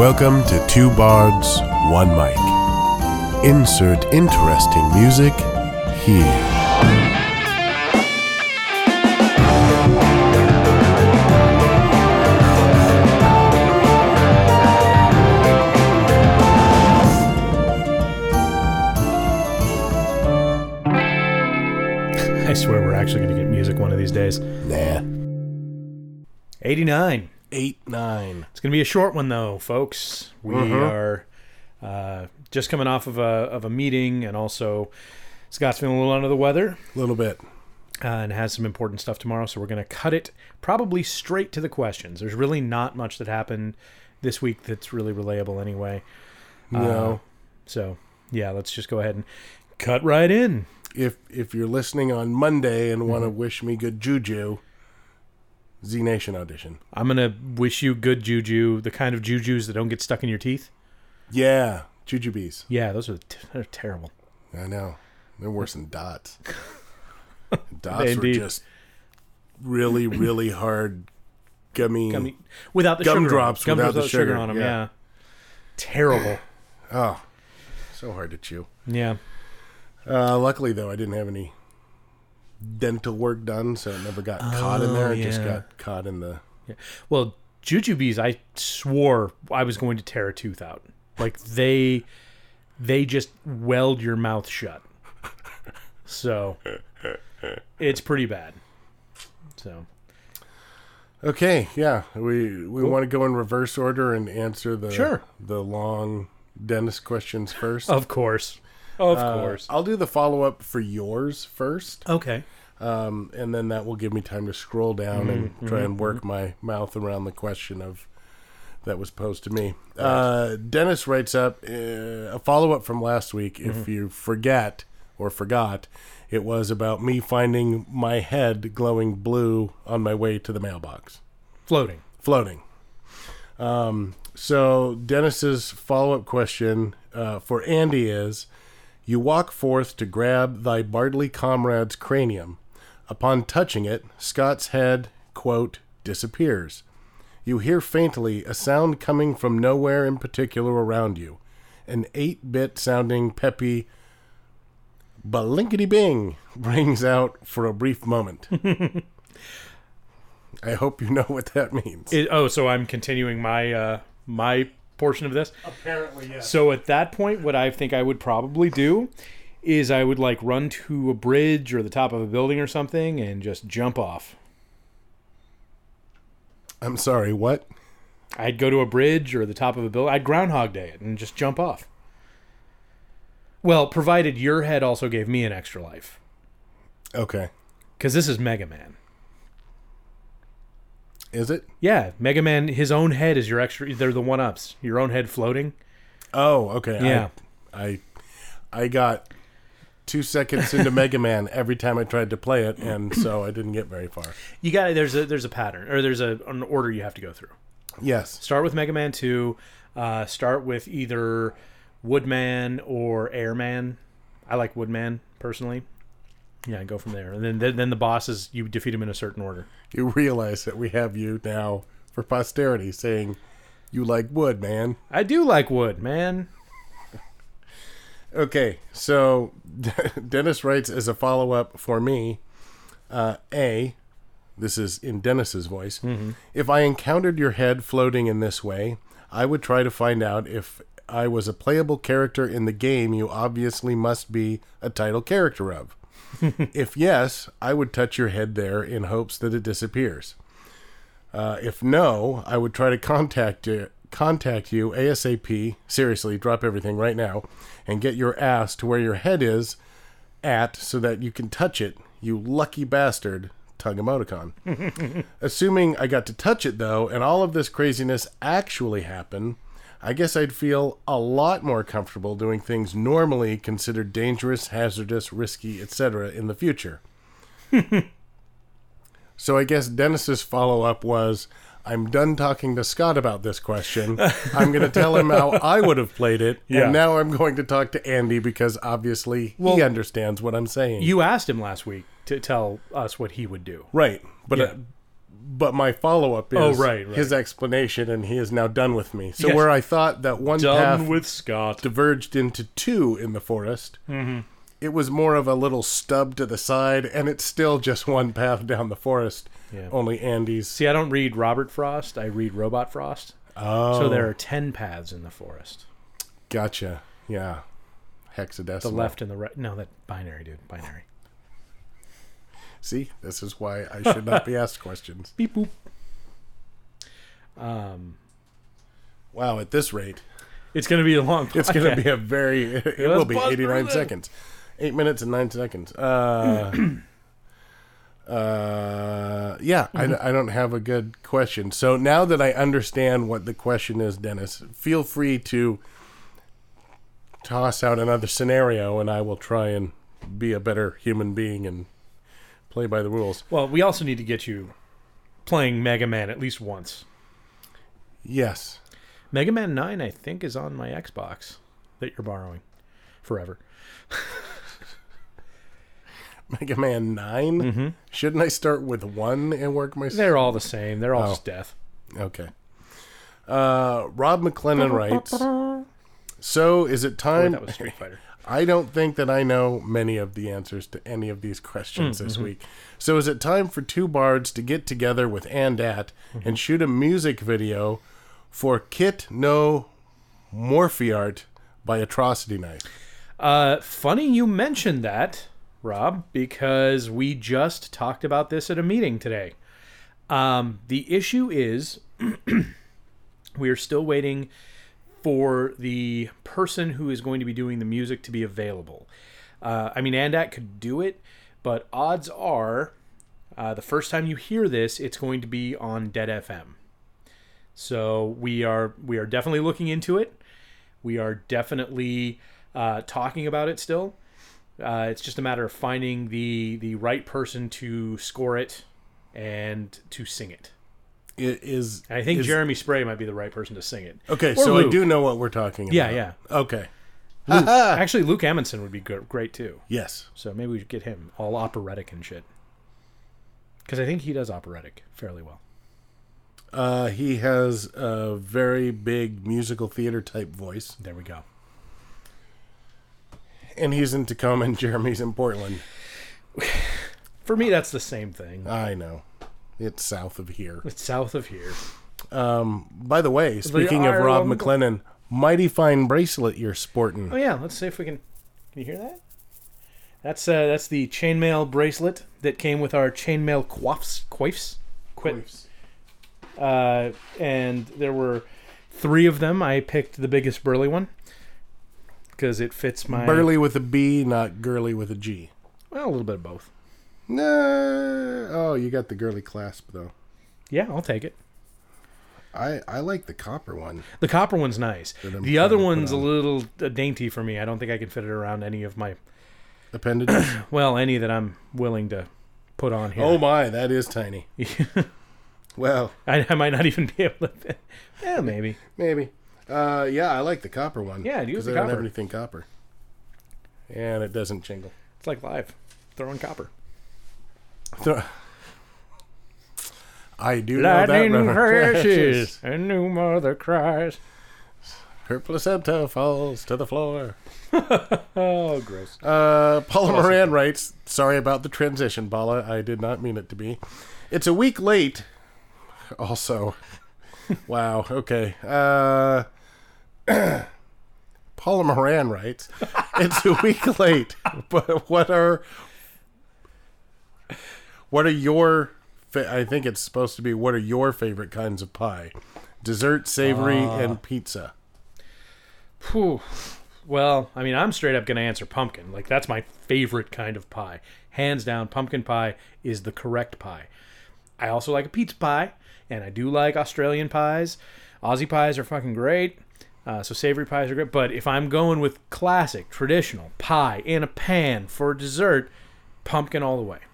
Welcome to Two Bards, One Mic. Insert interesting music here. I swear we're actually going to get music one of these days. Nah. 89. 8-9. It's going to be a short one, though, folks. We are just coming off of a meeting, and also Scott's feeling a little under the weather. A little bit. And has some important stuff tomorrow, so we're going to cut it probably straight to the questions. There's really not much that happened this week that's really relatable anyway. No. So, yeah, let's just go ahead and cut right in. If you're listening on Monday and want to wish me good juju, Z Nation audition. I'm going to wish you good juju, the kind of jujus that don't get stuck in your teeth. Yeah, jujubes. Yeah, they're terrible. I know. They're worse than dots. Dots Indeed. were just really, really hard gummy without the gumdrops sugar. without the sugar on them. yeah. Yeah, terrible. Oh, so hard to chew. Yeah. Luckily, though, I didn't have any dental work done, so it never got caught in there. It just got caught in the... Yeah. Well, jujubes, I swore I was going to tear a tooth out. Like, they just weld your mouth shut. So, it's pretty bad. So... Okay, yeah. We want to go in reverse order and answer the long dentist questions first. Of course. Of course. I'll do the follow-up for yours first. Okay. And then that will give me time to scroll down and try and work my mouth around the question that was posed to me. Dennis writes up a follow-up from last week. If you forgot, it was about me finding my head glowing blue on my way to the mailbox. Floating. So Dennis's follow-up question for Andy is, you walk forth to grab thy Bardley comrade's cranium. Upon touching it, Scott's head, quote, disappears. You hear faintly a sound coming from nowhere in particular around you. An 8-bit sounding peppy balinkity-bing rings out for a brief moment. I hope you know what that means. So I'm continuing my my portion of this? Apparently, yes. So at that point, what I think I would probably do is I would run to a bridge or the top of a building or something and just jump off. I'm sorry, what? I'd go to a bridge or the top of a building. I'd Groundhog Day it and just jump off. Well, provided your head also gave me an extra life. Okay. Because this is Mega Man. Is it? Yeah, Mega Man, his own head is your extra. They're the one-ups. Your own head floating. Oh, okay. Yeah. I got 2 seconds into Mega Man every time I tried to play it, and so I didn't get very far. You got there's a pattern, or there's an order you have to go through. Yes. Start with Mega Man 2. Start with either Woodman or Airman. I like Woodman personally. Yeah, go from there. And then the bosses, you defeat them in a certain order. You realize that we have you now for posterity saying you like wood, man. I do like wood, man. Okay, so Dennis writes as a follow-up for me, this is in Dennis's voice, if I encountered your head floating in this way, I would try to find out if I was a playable character in the game you obviously must be a title character of. If yes, I would touch your head there in hopes that it disappears. If no, I would try to contact you ASAP, seriously, drop everything right now, and get your ass to where your head is at so that you can touch it, you lucky bastard, tongue emoticon. Assuming I got to touch it, though, and all of this craziness actually happened, I guess I'd feel a lot more comfortable doing things normally considered dangerous, hazardous, risky, etc. in the future. So I guess Dennis's follow-up was, I'm done talking to Scott about this question. I'm going to tell him how I would have played it, and now I'm going to talk to Andy because obviously he understands what I'm saying. You asked him last week to tell us what he would do. Right, but But my follow-up is right. his explanation, and he is now done with me. So Yes. where I thought that one path with Scott. diverged into two in the forest, it was more of a little stub to the side, and it's still just one path down the forest. Yeah. Only Andy's. See, I don't read Robert Frost. I read Robot Frost. Oh. So there are 10 paths in the forest. Gotcha. Yeah. Hexadecimal. The left and the right. No, that binary, dude. Binary. See, this is why I should not be asked questions. Beep boop. Wow, at this rate, It's going to be a long podcast. it's going to be a very... It will be buzz 89 through seconds. 8 minutes and 9 seconds. Yeah, I don't have a good question. So now that I understand what the question is, Dennis, feel free to toss out another scenario, and I will try and be a better human being and play by the rules. Well, we also need to get you playing Mega Man at least once. Yes. Mega Man 9, I think, is on my Xbox that you're borrowing forever. Mega Man 9? Mm-hmm. Shouldn't I start with 1 and work my... They're all the same. They're all just death. Okay. Rob McLennan writes, so is it Boy, time... that was Street Fighter. I don't think that I know many of the answers to any of these questions this week. So is it time for two bards to get together with Andat and shoot a music video for Kit No Morphiart by Atrocity Knife? Funny you mentioned that, Rob, because we just talked about this at a meeting today. The issue is we are still waiting for the person who is going to be doing the music to be available. I mean, Andat could do it, but odds are the first time you hear this, it's going to be on Dead FM. So we are definitely looking into it. We are definitely talking about it still. It's just a matter of finding the right person to score it and to sing it. It is. And I think Jeremy Spray might be the right person to sing it. Okay, Or so Luke. I do know what we're talking about. Yeah. Okay. Actually, Luke Amundsen would be great too. Yes. So maybe we should get him all operatic and shit. Because I think he does operatic fairly well. He has a very big musical theater type voice. There we go. And he's in Tacoma and Jeremy's in Portland. For me, that's the same thing. I know. It's south of here. It's south of here. By the way, speaking of Rob McLennan, mighty fine bracelet you're sporting. Oh yeah, let's see if we can. Can you hear that? That's the chainmail bracelet that came with our chainmail coifs. And there were 3 of them. I picked the biggest burly one because it fits my Burly with a B, not girly with a G. Well, a little bit of both. No. Oh, you got the girly clasp though. Yeah, I'll take it. I like the copper one. The copper one's nice. That I'm The other trying to put one's a on. little dainty for me. I don't think I can fit it around any of my Appendages. any that I'm willing to put on here. Oh my, that is tiny. Well, I might not even be able to fit. Yeah, maybe. maybe. Yeah, I like the copper one. Yeah, use 'cause the I don't have copper. anything copper. And it doesn't jingle. It's like live. Throwing copper. I do know that Lightning reference. crashes and new mother cries. Her placenta falls to the floor. Oh, gross. Paula Moran writes, sorry about the transition, Paula. I did not mean it to be. It's a week late. Also. Wow, okay. Paula Moran writes, it's a week late, but what are your, I think it's supposed to be, what are your favorite kinds of pie? Dessert, savory, and pizza. Whew. Well, I mean, I'm straight up going to answer pumpkin. Like, that's my favorite kind of pie. Hands down, pumpkin pie is the correct pie. I also like a pizza pie, and I do like Australian pies. Aussie pies are fucking great. So savory pies are great. But if I'm going with classic, traditional pie in a pan for dessert, pumpkin all the way.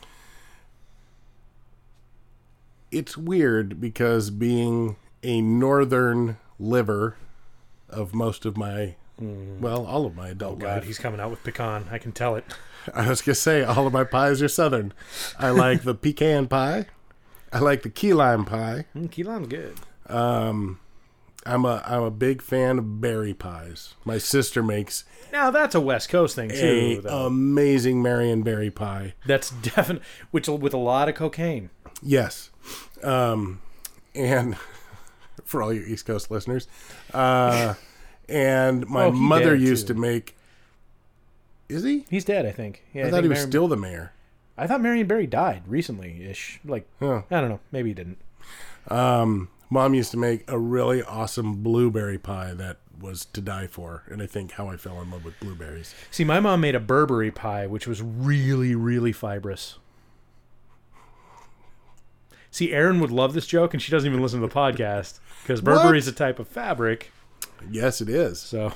It's weird because being a northern liver of most of my, well, all of my adult God, life. he's coming out with pecan. I can tell it. I was going to say, all of my pies are southern. I like the pecan pie. I like the key lime pie. Key lime's good. I'm a big fan of berry pies. My sister makes Now that's a West Coast thing too, though. amazing Marion berry pie. That's definitely with a lot of cocaine. Yes, and for all your East Coast listeners, and my mother used to make. Is he? He's dead, I think. Yeah, I thought he was still the mayor. I thought Marion Barry died recently-ish. Like, I don't know. Maybe he didn't. Mom used to make a really awesome blueberry pie that was to die for, and I think how I fell in love with blueberries. See, my mom made a Burberry pie, which was really, really fibrous. See, Erin would love this joke, and she doesn't even listen to the podcast, because Burberry is a type of fabric. Yes, it is. So,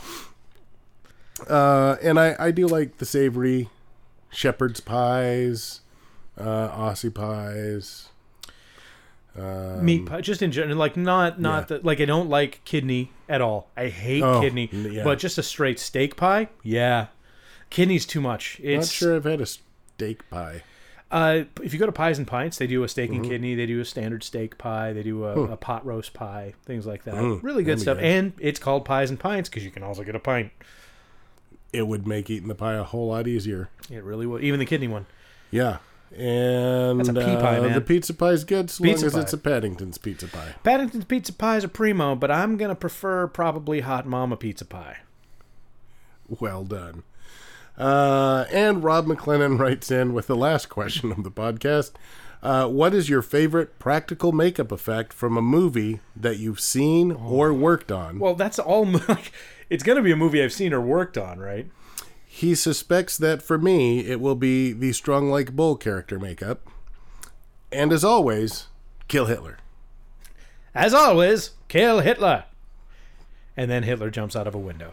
and I do like the savory shepherd's pies, Aussie pies. Meat pie, just in general, like not the, like I don't like kidney at all. I hate kidney, but just a straight steak pie, yeah. Kidney's too much. Not sure I've had a steak pie. If you go to Pies and Pints, they do a steak and kidney. They do a standard steak pie. They do a pot roast pie, things like that. Really good stuff. And it's called Pies and Pints because you can also get a pint. It would make eating the pie a whole lot easier. It really would. Even the kidney one. Yeah. And that's a pea pie, man. The pizza pie is good as long as it's a Paddington's pizza pie. Paddington's pizza pie is a primo, but I'm going to prefer probably Hot Mama pizza pie. Well done. And Rob McLennan writes in with the last question of the podcast. What is your favorite practical makeup effect from a movie that you've seen or worked on? Well, that's all. It's going to be a movie I've seen or worked on, right? He suspects that for me, it will be the Strong Like Bull character makeup. And as always, kill Hitler. As always, kill Hitler. And then Hitler jumps out of a window.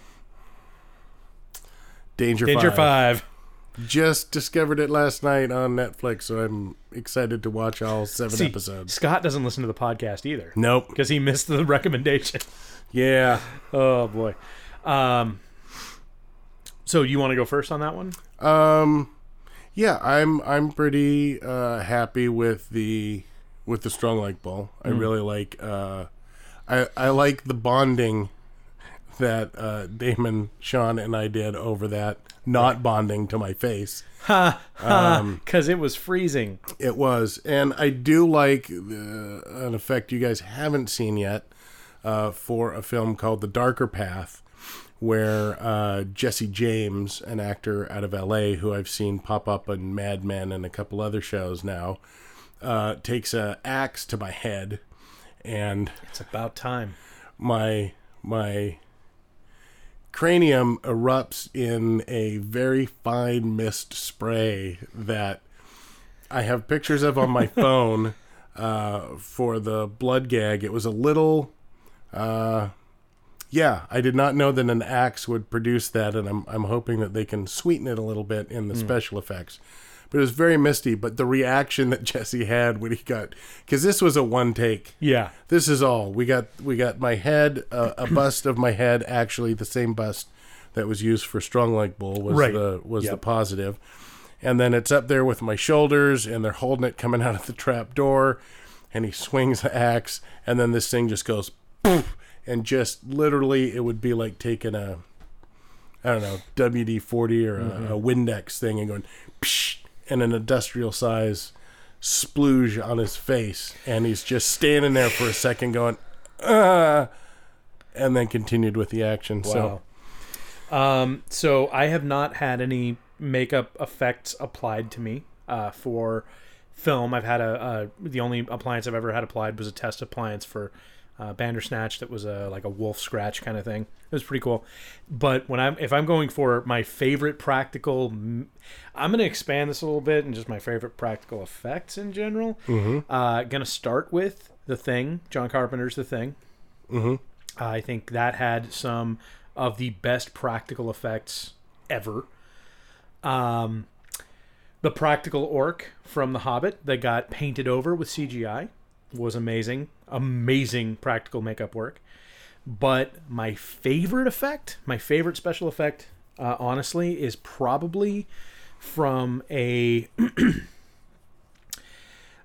Danger 5. Just discovered it last night on Netflix, so I'm excited to watch all 7 episodes. Scott doesn't listen to the podcast either. Nope. Because he missed the recommendation. Yeah. Oh, boy. So you want to go first on that one? Yeah, I'm pretty happy with the Strong Like Bull. I really like I like the bonding that Damon, Sean, and I did over that, not bonding to my face. Because it was freezing. It was. And I do like an effect you guys haven't seen yet for a film called The Darker Path, where Jesse James, an actor out of L.A. who I've seen pop up in Mad Men and a couple other shows now, takes an axe to my head, and it's about time. My cranium erupts in a very fine mist spray that I have pictures of on my phone for the blood gag. It was a little... Yeah, I did not know that an axe would produce that, and I'm hoping that they can sweeten it a little bit in the special effects. But it was very misty, but the reaction that Jesse had when he got... Because this was a one take. Yeah. This is all. We got my head, a bust of my head, actually the same bust that was used for Strong Like Bull was the positive. And then it's up there with my shoulders, and they're holding it coming out of the trap door, and he swings the axe, and then this thing just goes... Poof, and just literally, it would be like taking a, I don't know, WD-40 or a Windex thing and going, psh, and an industrial size splooge on his face. And he's just standing there for a second going, and then continued with the action. Wow. So I have not had any makeup effects applied to me for film. I've had the only appliance I've ever had applied was a test appliance for Bandersnatch that was like a wolf scratch kind of thing. It was pretty cool. But if I'm going for my favorite practical, I'm going to expand this a little bit and just my favorite practical effects in general. Going to start with The Thing, John Carpenter's The Thing. I think that had some of the best practical effects ever. The practical orc from The Hobbit that got painted over with CGI was amazing. Amazing practical makeup work. But my favorite effect, my favorite special effect, honestly, is probably from a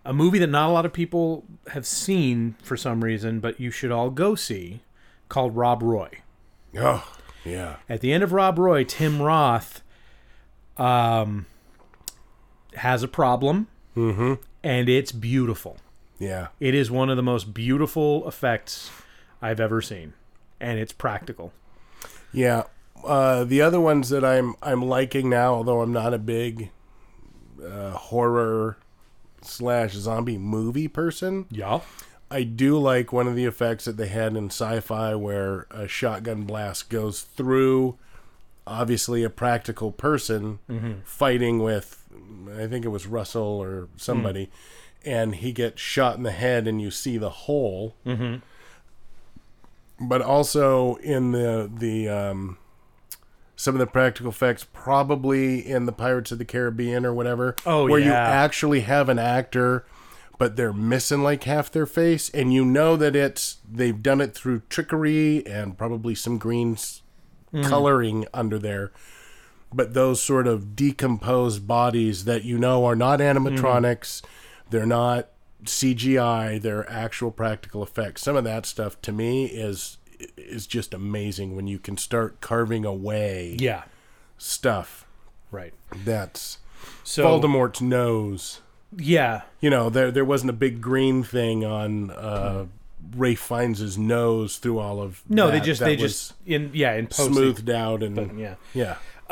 A movie that not a lot of people have seen for some reason, but you should all go see, called Rob Roy. Oh, yeah. At the end of Rob Roy, Tim Roth has a problem, and it's beautiful. Yeah. It is one of the most beautiful effects I've ever seen, and it's practical. Yeah. The other ones that I'm liking now, although I'm not a big horror / zombie movie person, Yeah. I do like one of the effects that they had in Sci-Fi where a shotgun blast goes through, obviously a practical person fighting with, I think it was Russell or somebody, and he gets shot in the head and you see the hole. But also in the some of the practical effects, probably in the Pirates of the Caribbean or whatever, where you actually have an actor, but they're missing like half their face, and you know that they've done it through trickery and probably some green coloring under there. But those sort of decomposed bodies that you know are not animatronics, they're not CGI, they're actual practical effects. Some of that stuff to me is just amazing when you can start carving away stuff. Right. That's So Voldemort's nose. Yeah. You know, there wasn't a big green thing on Ralph Fiennes' nose through all of No, that. they just in posting. Smoothed out and But, yeah.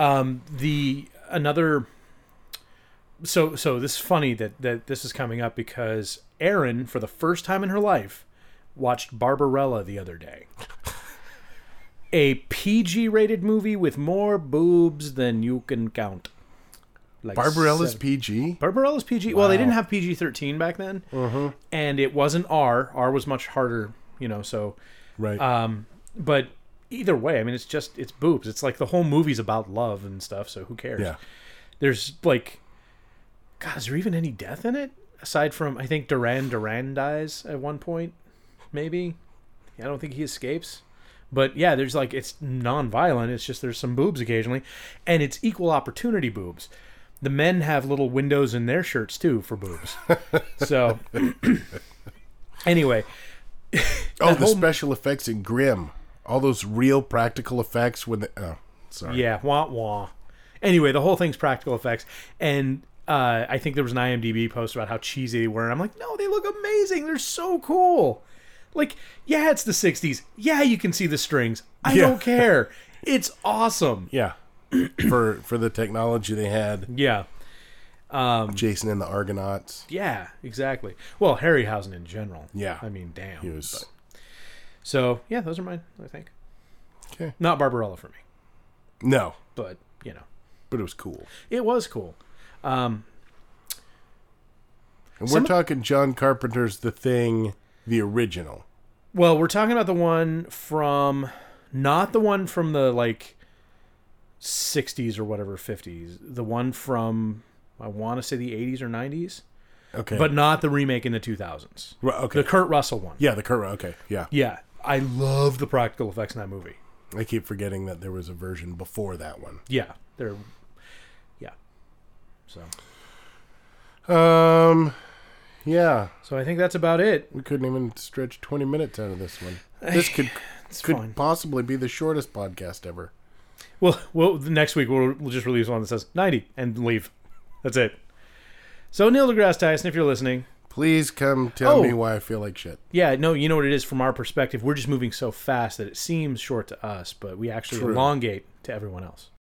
So this is funny that this is coming up because Erin, for the first time in her life, watched Barbarella the other day. A PG-rated movie with more boobs than you can count. Like Barbarella's PG? Barbarella's PG. Wow. Well, they didn't have PG-13 back then, and it wasn't R. R was much harder, so... Right. But either way, I mean, it's boobs. It's like the whole movie's about love and stuff, so who cares? Yeah. There's like... God, is there even any death in it? Aside from, I think Duran dies at one point, maybe. I don't think he escapes. But yeah, there's like, it's non-violent. It's just there's some boobs occasionally. And it's equal opportunity boobs. The men have little windows in their shirts too for boobs. So, anyway. The special effects in Grimm. All those real practical effects when sorry. Yeah, wah wah. Anyway, the whole thing's practical effects. And I think there was an IMDb post about how cheesy they were. And I'm like, no, they look amazing. They're so cool. Like, yeah, it's the 60s. Yeah, you can see the strings. I don't care. It's awesome. Yeah. for the technology they had. Yeah. Jason and the Argonauts. Yeah, exactly. Well, Harryhausen in general. Yeah. I mean, damn. He was... So, yeah, those are mine, I think. Okay. Not Barbarella for me. No. But, But it was cool. It was cool. And we're talking John Carpenter's The Thing, the original. Well, we're talking about the one from... Not the one from the, like, 60s or whatever, 50s. The one from, I want to say the 80s or 90s. Okay. But not the remake in the 2000s. Okay. The Kurt Russell one. Yeah, the Kurt... Okay, yeah. Yeah. I love the practical effects in that movie. I keep forgetting that there was a version before that one. Yeah. Yeah. So... Yeah. So I think that's about it. We couldn't even stretch 20 minutes out of this one. This could fine. possibly be the shortest podcast ever. Well, next week we'll just release one that says 90 and leave. That's it. So Neil deGrasse Tyson, if you're listening, please come tell me why I feel like shit. Yeah, no, you know what it is from our perspective. We're just moving so fast that it seems short to us, but we actually elongate to everyone else.